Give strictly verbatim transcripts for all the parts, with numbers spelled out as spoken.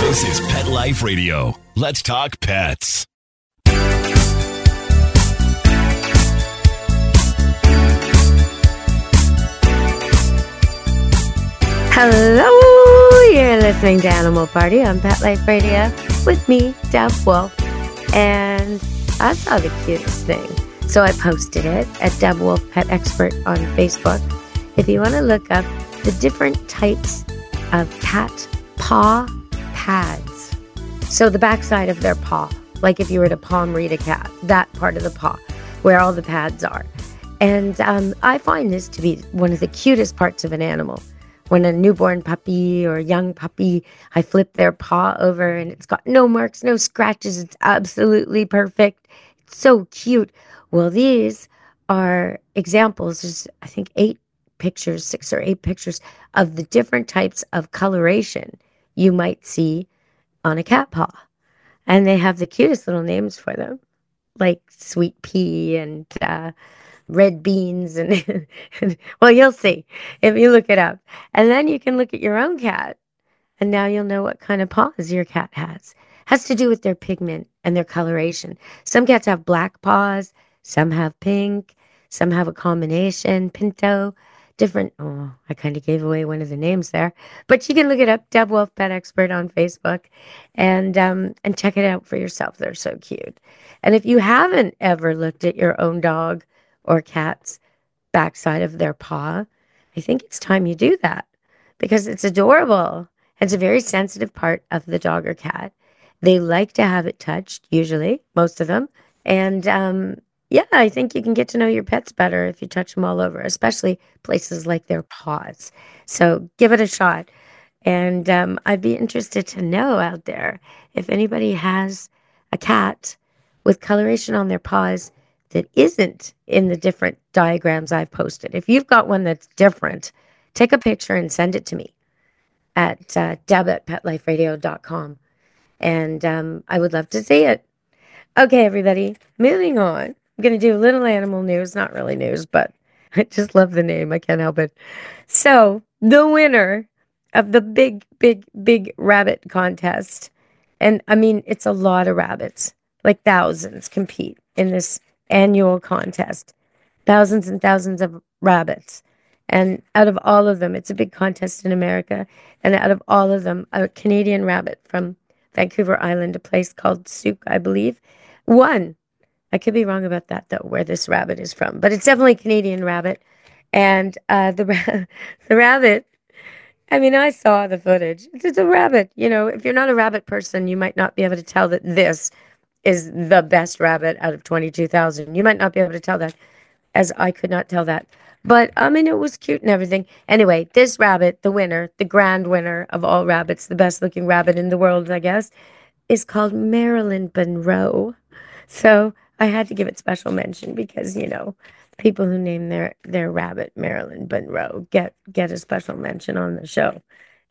This is Pet Life Radio. Let's talk pets. Hello, you're listening to Animal Party on Pet Life Radio with me, Deb Wolf, and I saw the cutest thing, so I posted it at Deb Wolf Pet Expert on Facebook. If you want to look up the different types of cat paw pads, so the backside of their paw, like if you were to palm read a cat, that part of the paw where all the pads are, and um, I find this to be one of the cutest parts of an animal. When a newborn puppy or a young puppy, I flip their paw over and it's got no marks, no scratches. It's absolutely perfect. It's so cute. Well, these are examples. There's, I think, eight pictures, six or eight pictures of the different types of coloration you might see on a cat paw. And they have the cutest little names for them, like Sweet Pea and uh, red beans and, and well, you'll see if you look it up. And then you can look at your own cat, and now you'll know what kind of paws your cat has. Has to do with their pigment and their coloration. Some cats have black paws, some have pink, some have a combination, pinto, different. Oh, I kind of gave away one of the names there, but you can look it up, Deb Wolf Pet Expert on Facebook, and um, and check it out for yourself. They're so cute. And if you haven't ever looked at your own dog or cat's backside of their paw, I think it's time you do that because it's adorable. It's a very sensitive part of the dog or cat. They like to have it touched, usually, most of them. And um, yeah, I think you can get to know your pets better if you touch them all over, especially places like their paws. So give it a shot. And um, I'd be interested to know out there if anybody has a cat with coloration on their paws that isn't in the different diagrams I've posted. If you've got one that's different, take a picture and send it to me at uh, deb at pet life radio dot com. And um, I would love to see it. Okay, everybody, moving on. I'm going to do a little animal news. Not really news, but I just love the name. I can't help it. So the winner of the big, big, big rabbit contest, and I mean, it's a lot of rabbits, like thousands compete in this annual contest, thousands and thousands of rabbits. And out of all of them, it's a big contest in America. And out of all of them, a Canadian rabbit from Vancouver Island, a place called Souk, I believe, won. I could be wrong about that, though, where this rabbit is from. But it's definitely a Canadian rabbit. And uh, the, ra- the rabbit, I mean, I saw the footage. It's, it's a rabbit. You know, if you're not a rabbit person, you might not be able to tell that this is the best rabbit out of twenty-two thousand. You might not be able to tell that, as I could not tell that. But, I mean, it was cute and everything. Anyway, this rabbit, the winner, the grand winner of all rabbits, the best-looking rabbit in the world, I guess, is called Marilyn Monroe. So I had to give it special mention because, you know, people who name their, their rabbit Marilyn Monroe get, get a special mention on the show.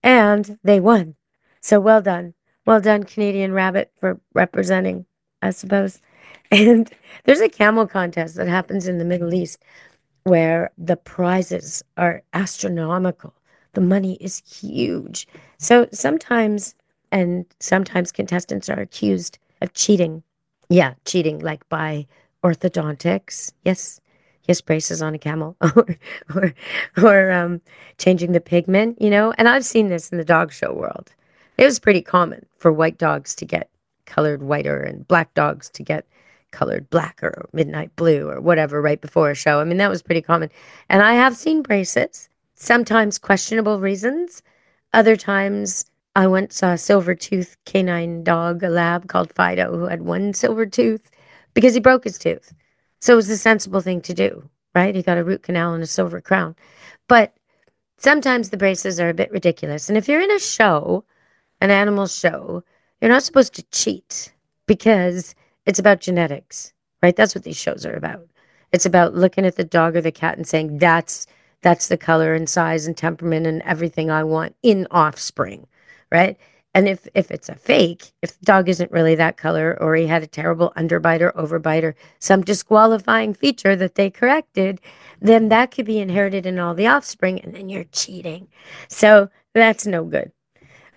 And they won. So well done. Well done, Canadian rabbit, for representing, I suppose. And there's a camel contest that happens in the Middle East where the prizes are astronomical. The money is huge. So sometimes, and sometimes contestants are accused of cheating. Yeah, cheating, like by orthodontics. Yes, yes, braces on a camel, or or, or um, changing the pigment, you know. And I've seen this in the dog show world. It was pretty common for white dogs to get colored whiter and black dogs to get colored black or midnight blue or whatever right before a show. I mean, that was pretty common. And I have seen braces, sometimes questionable reasons. Other times, I once saw a silver tooth canine dog, a lab called Fido, who had one silver tooth because he broke his tooth. So it was a sensible thing to do, right? He got a root canal and a silver crown. But sometimes the braces are a bit ridiculous. And if you're in a show, an animal show, you're not supposed to cheat because it's about genetics, right? That's what these shows are about. It's about looking at the dog or the cat and saying, that's that's the color and size and temperament and everything I want in offspring, right? And if, if it's a fake, if the dog isn't really that color or he had a terrible underbite or overbite or some disqualifying feature that they corrected, then that could be inherited in all the offspring and then you're cheating. So that's no good.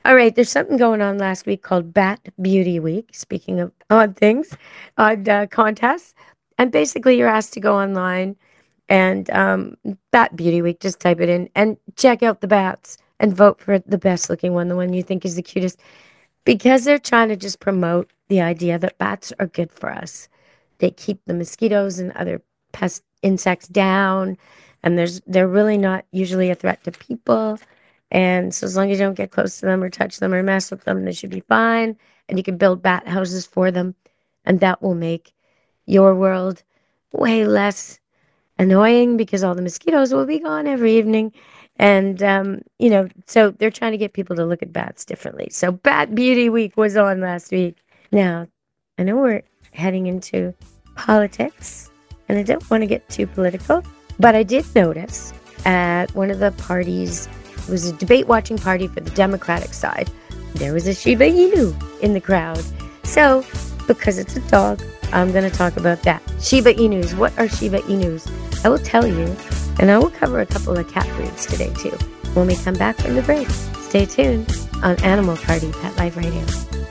All right, there's something going on last week called Bat Beauty Week. Speaking of odd things, odd uh, contests. And basically, you're asked to go online and um, Bat Beauty Week, just type it in and check out the bats and vote for the best looking one, the one you think is the cutest. Because they're trying to just promote the idea that bats are good for us. They keep the mosquitoes and other pest insects down, and there's they're really not usually a threat to people. And so as long as you don't get close to them or touch them or mess with them, they should be fine. And you can build bat houses for them, and that will make your world way less annoying because all the mosquitoes will be gone every evening. And, um, you know, so they're trying to get people to look at bats differently. So Bat Beauty Week was on last week. Now, I know we're heading into politics, and I don't want to get too political, but I did notice at one of the parties, it was a debate watching party for the Democratic side, there was a Shiba Inu in the crowd. So, because it's a dog, I'm going to talk about that. Shiba Inus. What are Shiba Inus? I will tell you, and I will cover a couple of cat breeds today, too, when we come back from the break. Stay tuned on Animal Party Pet Life Radio.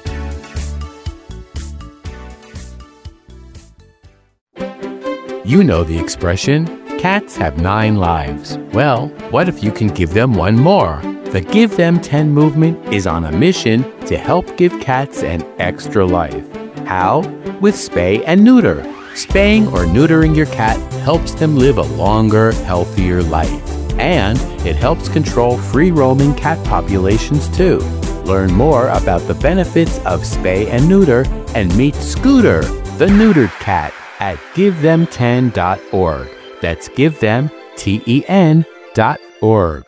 You know the expression, cats have nine lives. Well, what if you can give them one more? The Give Them ten movement is on a mission to help give cats an extra life. How? With spay and neuter. Spaying or neutering your cat helps them live a longer, healthier life. And it helps control free-roaming cat populations too. Learn more about the benefits of spay and neuter and meet Scooter, the neutered cat, at give them ten dot org. That's give them ten dot org.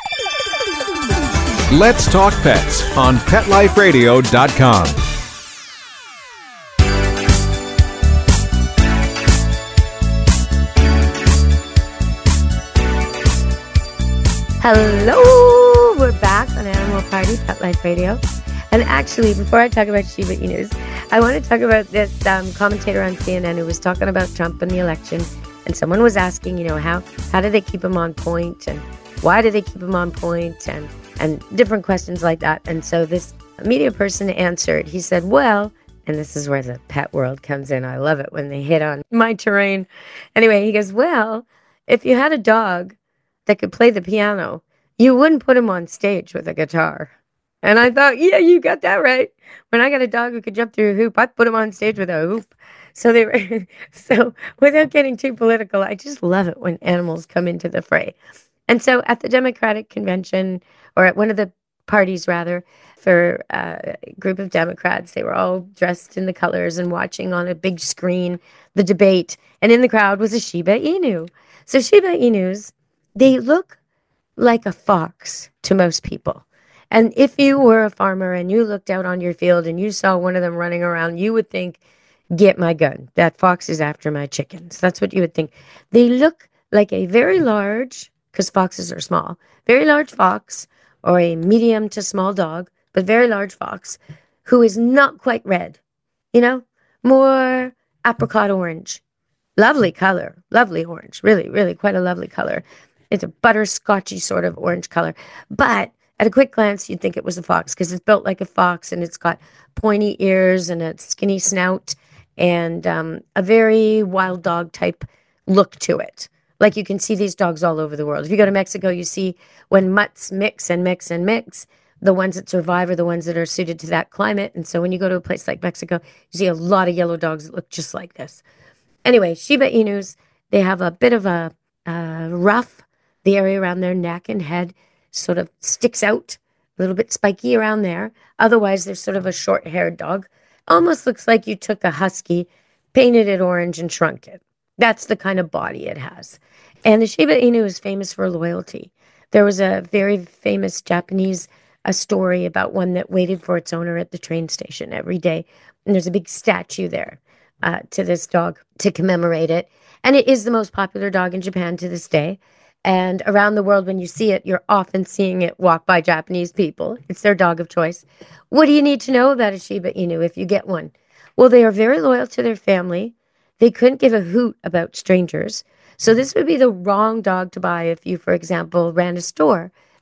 Let's Talk Pets on pet life radio dot com. Hello! We're back on Animal Party Pet Life Radio. And actually, before I talk about Shiba Inus, I want to talk about this um, commentator on C N N who was talking about Trump and the election. And someone was asking, you know, how how do they keep him on point? And why do they keep him on point? And, and different questions like that. And so this media person answered. He said, well, and this is where the pet world comes in. I love it when they hit on my terrain. Anyway, he goes, well, if you had a dog that could play the piano, you wouldn't put him on stage with a guitar. And I thought, yeah, you got that right. When I got a dog who could jump through a hoop, I put him on stage with a hoop. So they were, so without getting too political, I just love it when animals come into the fray. And so at the Democratic convention, or at one of the parties rather, for uh, a group of Democrats, they were all dressed in the colors and watching on a big screen the debate. And in the crowd was a Shiba Inu. So Shiba Inus, they look like a fox to most people. And if you were a farmer and you looked out on your field and you saw one of them running around, you would think, get my gun. That fox is after my chickens. That's what you would think. They look like a very large, because foxes are small, very large fox or a medium to small dog, but very large fox who is not quite red, you know, more apricot orange. Lovely color, lovely orange, really, really quite a lovely color. It's a butterscotchy sort of orange color. But at a quick glance, you'd think it was a fox because it's built like a fox and it's got pointy ears and a skinny snout and um, a very wild dog type look to it. Like you can see these dogs all over the world. If you go to Mexico, you see when mutts mix and mix and mix, the ones that survive are the ones that are suited to that climate. And so when you go to a place like Mexico, you see a lot of yellow dogs that look just like this. Anyway, Shiba Inus, they have a bit of a uh, ruff. The area around their neck and head sort of sticks out, a little bit spiky around there. Otherwise, they're sort of a short-haired dog. Almost looks like you took a husky, painted it orange, and shrunk it. That's the kind of body it has. And the Shiba Inu is famous for loyalty. There was a very famous Japanese a story about one that waited for its owner at the train station every day. And there's a big statue there uh, to this dog to commemorate it. And it is the most popular dog in Japan to this day. And around the world, when you see it, you're often seeing it walk by Japanese people. It's their dog of choice. What do you need to know about a Shiba Inu if you get one? Well, they are very loyal to their family. They couldn't give a hoot about strangers. So this would be the wrong dog to buy if you, for example, ran a store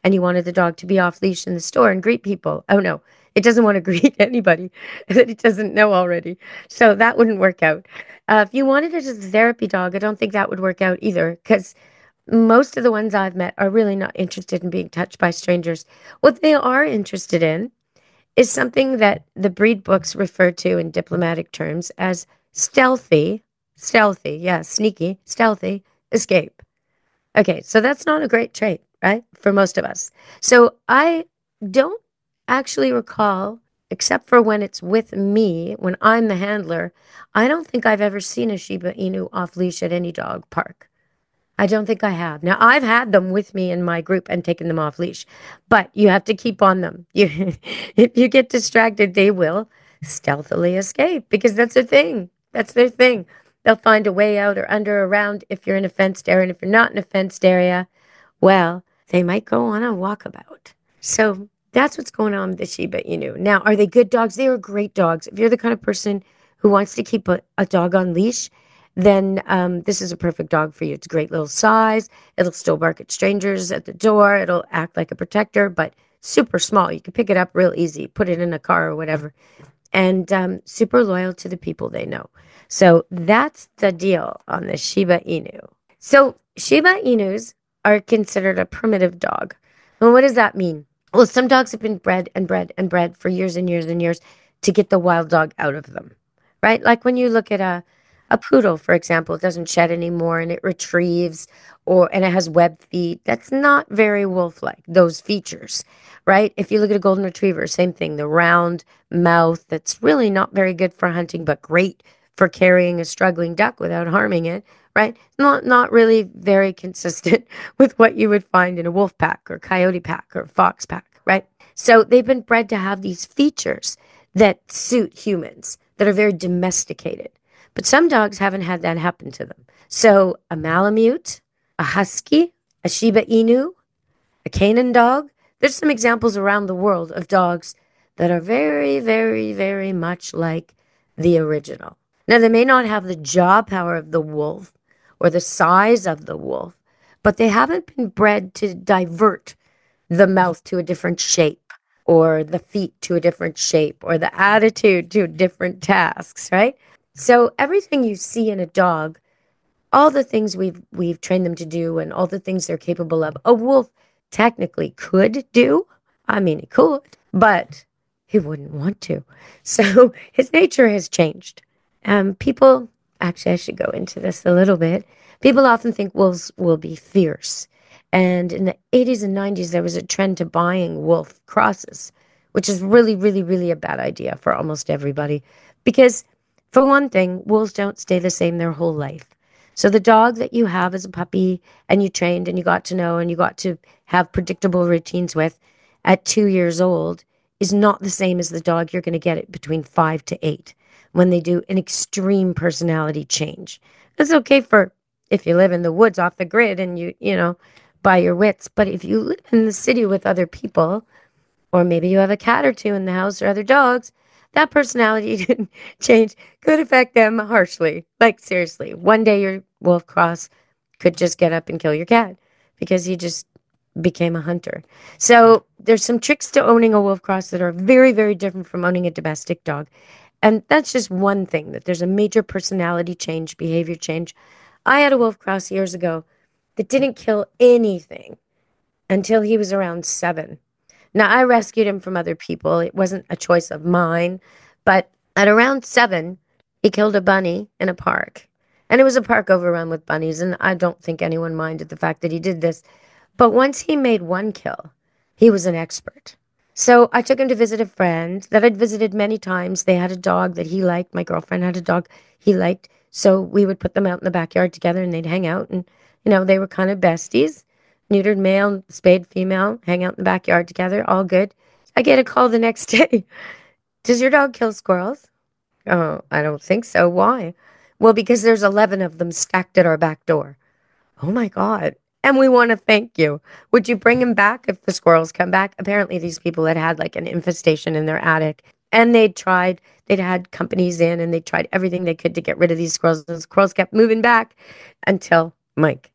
and you wanted the dog to be off leash in the store and greet people. Oh no, it doesn't want to greet anybody that it doesn't know already. So that wouldn't work out. Uh, if you wanted it as a therapy dog, I don't think that would work out either, because most of the ones I've met are really not interested in being touched by strangers. What they are interested in is something that the breed books refer to in diplomatic terms as stealthy, stealthy, yeah, sneaky, stealthy escape. Okay, so that's not a great trait, right, for most of us. So I don't actually recall, except for when it's with me, when I'm the handler, I don't think I've ever seen a Shiba Inu off leash at any dog park. I don't think I have. Now, I've had them with me in my group and taken them off leash, but you have to keep on them. You, if you get distracted, they will stealthily escape because that's their thing. That's their thing. They'll find a way out or under or around if you're in a fenced area. And if you're not in a fenced area, well, they might go on a walkabout. So that's what's going on with the Shiba Inu. Now, are they good dogs? They are great dogs. If you're the kind of person who wants to keep a, a dog on leash, then um, this is a perfect dog for you. It's a great little size. It'll still bark at strangers at the door. It'll act like a protector, but super small. You can pick it up real easy, put it in a car or whatever, and um, super loyal to the people they know. So that's the deal on the Shiba Inu. So Shiba Inus are considered a primitive dog. And what does that mean? Well, some dogs have been bred and bred and bred for years and years and years to get the wild dog out of them, right? Like when you look at a A poodle, for example, it doesn't shed anymore and it retrieves, or and it has web feet. That's not very wolf-like, those features, right? If you look at a golden retriever, same thing, the round mouth that's really not very good for hunting, but great for carrying a struggling duck without harming it, right? Not not really very consistent with what you would find in a wolf pack or coyote pack or fox pack, right? So they've been bred to have these features that suit humans, that are very domesticated. But some dogs haven't had that happen to them. So a Malamute, a Husky, a Shiba Inu, a Canaan dog. There's some examples around the world of dogs that are very, very, very much like the original. Now, they may not have the jaw power of the wolf or the size of the wolf, but they haven't been bred to divert the mouth to a different shape or the feet to a different shape or the attitude to different tasks, right? So everything you see in a dog, all the things we've we've trained them to do and all the things they're capable of, a wolf technically could do. I mean, he could, but he wouldn't want to. So his nature has changed. Um, people, actually, I should go into this a little bit. People often think wolves will be fierce. And in the eighties and nineties, there was a trend to buying wolf crosses, which is really, really, really a bad idea for almost everybody. Because for one thing, wolves don't stay the same their whole life. So the dog that you have as a puppy and you trained and you got to know and you got to have predictable routines with at two years old is not the same as the dog you're going to get at between five to eight when they do an extreme personality change. It's okay for if you live in the woods off the grid and you, you know, by your wits. But if you live in the city with other people, or maybe you have a cat or two in the house or other dogs, that personality change could affect them harshly. Like, seriously, one day your wolf cross could just get up and kill your cat because he just became a hunter. So there's some tricks to owning a wolf cross that are very, very different from owning a domestic dog. And that's just one thing, that there's a major personality change, behavior change. I had a wolf cross years ago that didn't kill anything until he was around seven. Now, I rescued him from other people. It wasn't a choice of mine. But at around seven, he killed a bunny in a park. And it was a park overrun with bunnies, and I don't think anyone minded the fact that he did this. But once he made one kill, he was an expert. So I took him to visit a friend that I'd visited many times. They had a dog that he liked. My girlfriend had a dog he liked. So we would put them out in the backyard together, and they'd hang out. And, you know, they were kind of besties. Neutered male, spayed female, hang out in the backyard together, all good. I get a call the next day. Does your dog kill squirrels? Oh, I don't think so. Why? Well, because there's eleven of them stacked at our back door. Oh, my God. And we want to thank you. Would you bring him back if the squirrels come back? Apparently, these people had had like an infestation in their attic. And they'd tried, they'd had companies in, and they tried everything they could to get rid of these squirrels. The squirrels kept moving back until Mike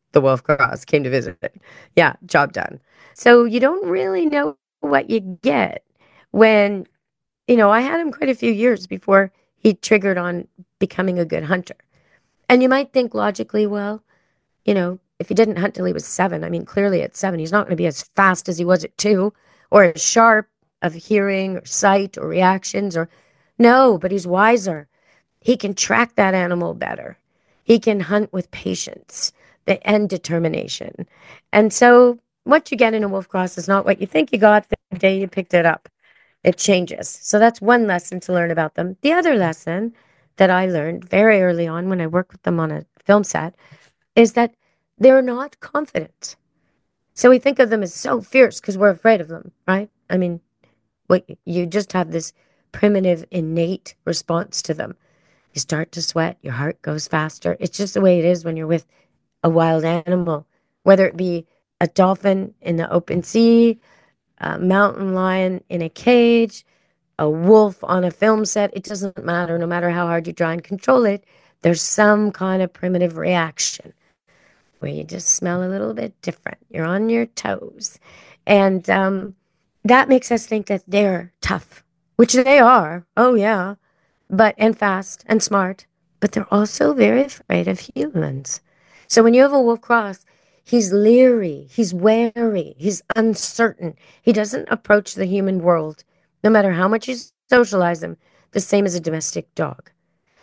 the Wolf Cross came to visit. Yeah, job done. So you don't really know what you get when, you know, I had him quite a few years before he triggered on becoming a good hunter. And you might think logically, well, you know, if he didn't hunt till he was seven, I mean, clearly at seven, he's not going to be as fast as he was at two, or as sharp of hearing or sight or reactions, or no, but he's wiser. He can track that animal better. He can hunt with patience and determination. And so what you get in a wolf cross is not what you think you got the day you picked it up. It changes. So that's one lesson to learn about them. The other lesson that I learned very early on when I worked with them on a film set is that they're not confident. So we think of them as so fierce because we're afraid of them, right? I mean, what you just have this primitive, innate response to them. You start to sweat, your heart goes faster. It's just the way it is when you're with a wild animal, whether it be a dolphin in the open sea, a mountain lion in a cage, a wolf on a film set. It doesn't matter. No matter how hard you try and control it, there's some kind of primitive reaction where you just smell a little bit different. You're on your toes. And um, that makes us think that they're tough, which they are. Oh, yeah. But, and fast and smart. But they're also very afraid of humans. So when you have a wolf cross, he's leery, he's wary, he's uncertain. He doesn't approach the human world, no matter how much you socialize him, the same as a domestic dog.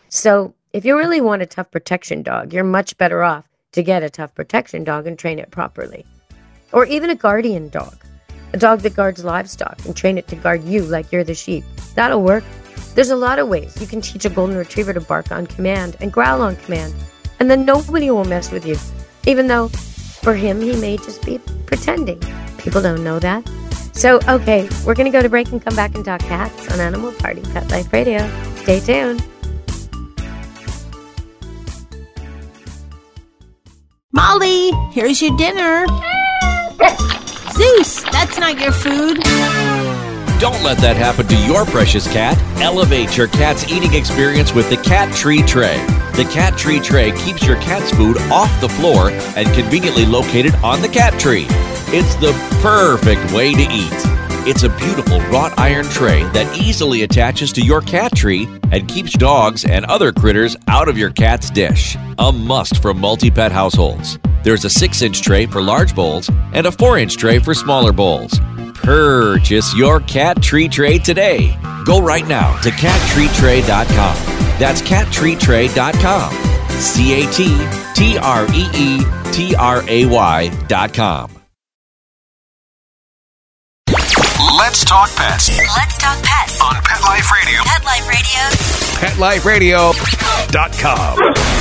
So if you really want a tough protection dog, you're much better off to get a tough protection dog and train it properly. Or even a guardian dog, a dog that guards livestock, and train it to guard you like you're the sheep. That'll work. There's a lot of ways you can teach a golden retriever to bark on command and growl on command, and then nobody will mess with you, even though for him he may just be pretending. People don't know that. So, okay, we're going to go to break and come back and talk cats on Animal Party Pet Life Radio. Stay tuned. Molly, here's your dinner. Zeus, that's not your food. Don't let that happen to your precious cat. Elevate your cat's eating experience with the Cat Tree Tray. The Cat Tree Tray keeps your cat's food off the floor and conveniently located on the cat tree. It's the perfect way to eat. It's a beautiful wrought iron tray that easily attaches to your cat tree and keeps dogs and other critters out of your cat's dish. A must for multi-pet households. There's a six-inch tray for large bowls and a four-inch tray for smaller bowls. Purchase your Cat Tree Tray today. Go right now to cat tree tray dot com. That's cat tree tray dot com. C A T T R E E T R A Y dot com. Let's talk pets Let's talk pets on Pet Life Radio. Pet Life Radio. pet life radio dot com.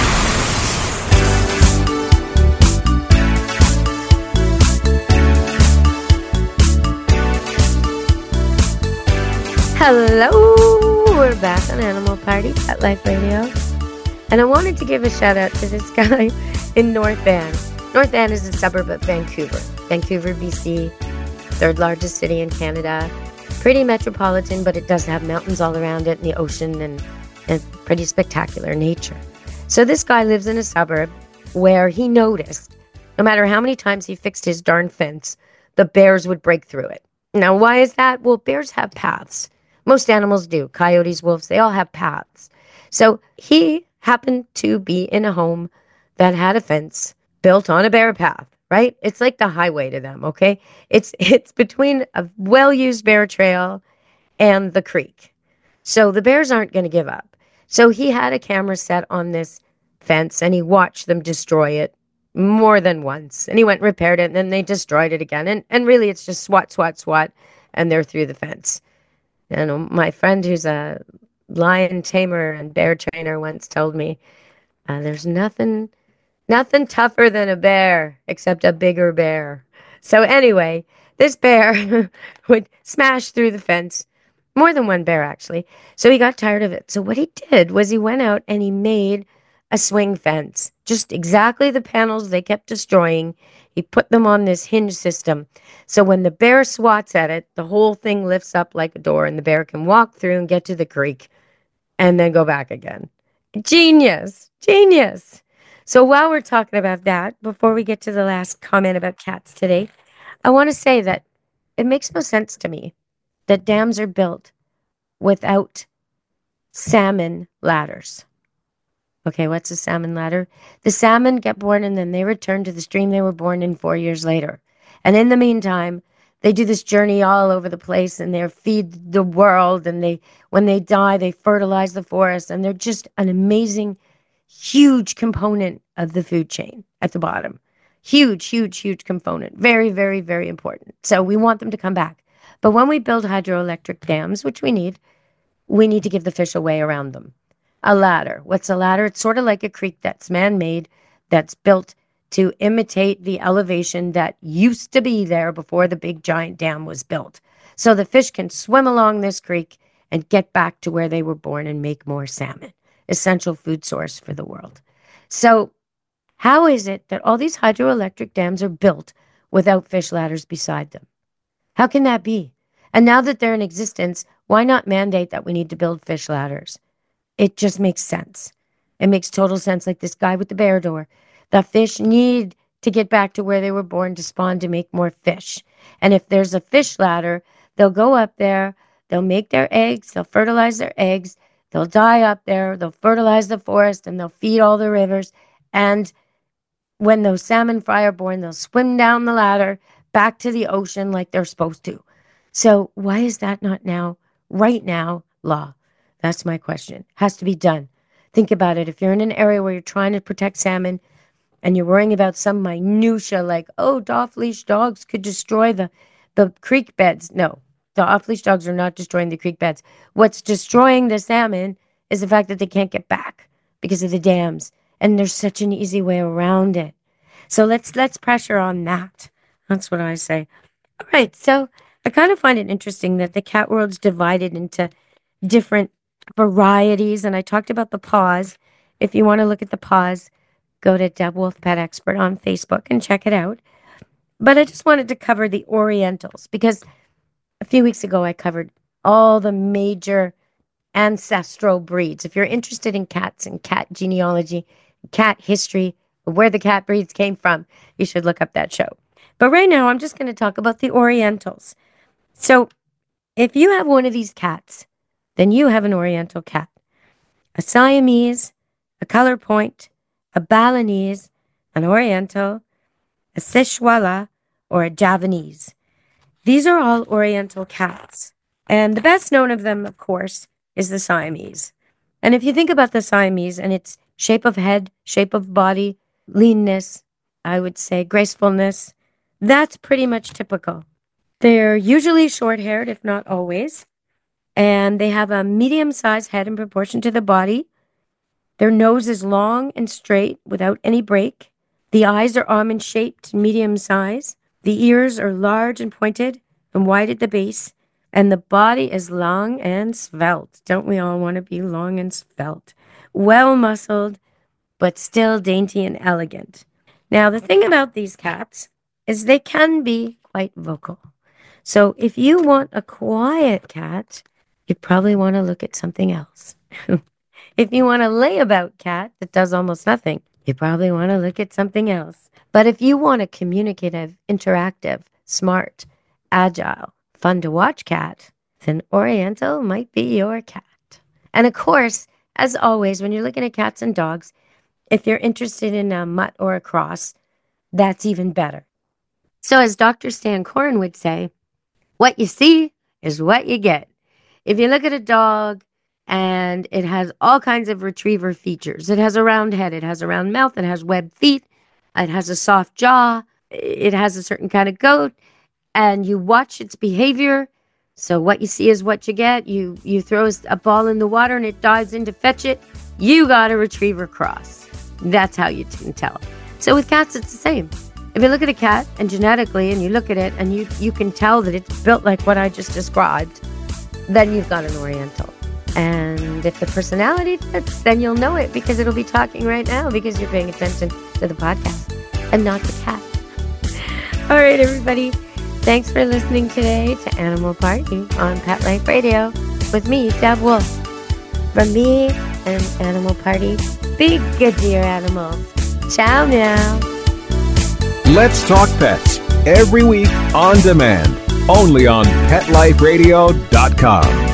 Hello, we're back on Animal Party Pet Life Radio. And I wanted to give a shout out to this guy in North Van. North Van is a suburb of Vancouver. Vancouver, B C, third largest city in Canada. Pretty metropolitan, but it does have mountains all around it and the ocean and, and pretty spectacular nature. So this guy lives in a suburb where he noticed, no matter how many times he fixed his darn fence, the bears would break through it. Now, why is that? Well, bears have paths. Most animals do. Coyotes, wolves, they all have paths. So he happened to be in a home that had a fence built on a bear path, right? It's like the highway to them, okay? It's it's between a well-used bear trail and the creek. So the bears aren't going to give up. So he had a camera set on this fence and he watched them destroy it more than once. And he went and repaired it and then they destroyed it again. And, and really it's just swat, swat, swat, and they're through the fence. And my friend who's a lion tamer and bear trainer once told me, uh, there's nothing, nothing tougher than a bear, except a bigger bear. So anyway, this bear would smash through the fence, more than one bear actually. So he got tired of it. So what he did was he went out and he made a swing fence, just exactly the panels they kept destroying. He put them on this hinge system. So when the bear swats at it, the whole thing lifts up like a door and the bear can walk through and get to the creek and then go back again. Genius. Genius. So while we're talking about that, before we get to the last comment about cats today, I want to say that it makes no sense to me that dams are built without salmon ladders. Okay, what's a salmon ladder? The salmon get born and then they return to the stream they were born in four years later. And in the meantime, they do this journey all over the place and they feed the world. And they, when they die, they fertilize the forest. And they're just an amazing, huge component of the food chain at the bottom. Huge, huge, huge component. Very, very, very important. So we want them to come back. But when we build hydroelectric dams, which we need, we need to give the fish a way around them. A ladder. What's a ladder? It's sort of like a creek that's man-made, that's built to imitate the elevation that used to be there before the big giant dam was built. So the fish can swim along this creek and get back to where they were born and make more salmon. Essential food source for the world. So how is it that all these hydroelectric dams are built without fish ladders beside them? How can that be? And now that they're in existence, why not mandate that we need to build fish ladders? It just makes sense. It makes total sense, like this guy with the bear door. The fish need to get back to where they were born to spawn to make more fish. And if there's a fish ladder, they'll go up there, they'll make their eggs, they'll fertilize their eggs, they'll die up there, they'll fertilize the forest, and they'll feed all the rivers. And when those salmon fry are born, they'll swim down the ladder back to the ocean like they're supposed to. So why is that not now, right now, law? That's my question. Has to be done. Think about it. If you're in an area where you're trying to protect salmon and you're worrying about some minutia like, oh, off-leash dogs could destroy the, the creek beds. No, the off-leash dogs are not destroying the creek beds. What's destroying the salmon is the fact that they can't get back because of the dams. And there's such an easy way around it. So let's let's pressure on that. That's what I say. All right. So I kind of find it interesting that the cat world's divided into different varieties, and I talked about the paws. If you want to look at the paws, go to Deb Wolf Pet Expert on Facebook and check it out. But I just wanted to cover the Orientals because a few weeks ago I covered all the major ancestral breeds. If you're interested in cats and cat genealogy, cat history, where the cat breeds came from, you should look up that show. But right now I'm just going to talk about the Orientals. So if you have one of these cats, then you have an Oriental cat. A Siamese, a Color Point, a Balinese, an Oriental, a Szechuan, or a Javanese. These are all Oriental cats. And the best known of them, of course, is the Siamese. And if you think about the Siamese and its shape of head, shape of body, leanness, I would say gracefulness, that's pretty much typical. They're usually short-haired, if not always. And they have a medium-sized head in proportion to the body. Their nose is long and straight without any break. The eyes are almond-shaped, medium size. The ears are large and pointed and wide at the base. And the body is long and svelte. Don't we all want to be long and svelte? Well-muscled, but still dainty and elegant. Now, the thing about these cats is they can be quite vocal. So if you want a quiet cat, you probably want to look at something else. If you want a layabout cat that does almost nothing, you probably want to look at something else. But if you want a communicative, interactive, smart, agile, fun to watch cat, then Oriental might be your cat. And of course, as always, when you're looking at cats and dogs, if you're interested in a mutt or a cross, that's even better. So as Doctor Stan Corn would say, what you see is what you get. If you look at a dog and it has all kinds of retriever features, it has a round head, it has a round mouth, it has webbed feet, it has a soft jaw, it has a certain kind of coat, and you watch its behavior. So what you see is what you get. You you throw a ball in the water and it dives in to fetch it. You got a retriever cross. That's how you can tell. So with cats, it's the same. If you look at a cat and genetically and you look at it and you, you can tell that it's built like what I just described, then you've got an Oriental. And if the personality fits, then you'll know it because it'll be talking right now because you're paying attention to the podcast and not the cat. All right, everybody. Thanks for listening today to Animal Party on Pet Life Radio with me, Deb Wolf. From me and Animal Party, be good to your animals. Ciao, meow. Let's Talk Pets, every week on demand, only on pet life radio dot com.